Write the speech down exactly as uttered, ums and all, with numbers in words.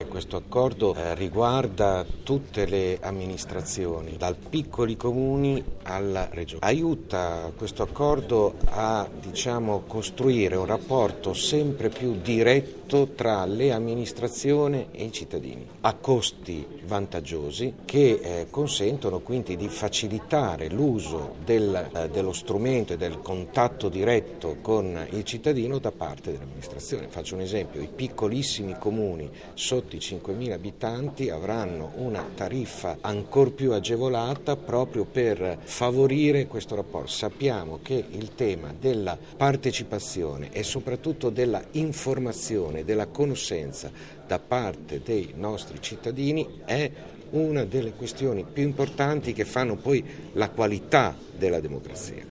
questo accordo eh, riguarda tutte le amministrazioni, dal piccoli comuni alla regione. Aiuta questo accordo a diciamo, costruire un rapporto sempre più diretto tra le amministrazioni e i cittadini, a costi vantaggiosi che eh, consentono quindi di facilitare l'uso del, eh, dello strumento e del contatto diretto con il cittadino da parte dell'amministrazione. Faccio un esempio, i piccolissimi comuni sotto i cinquemila abitanti avranno una tariffa ancor più agevolata proprio per favorire questo rapporto. Sappiamo che il tema della partecipazione e soprattutto della informazione, della conoscenza da parte dei nostri cittadini è una delle questioni più importanti che fanno poi la qualità della democrazia.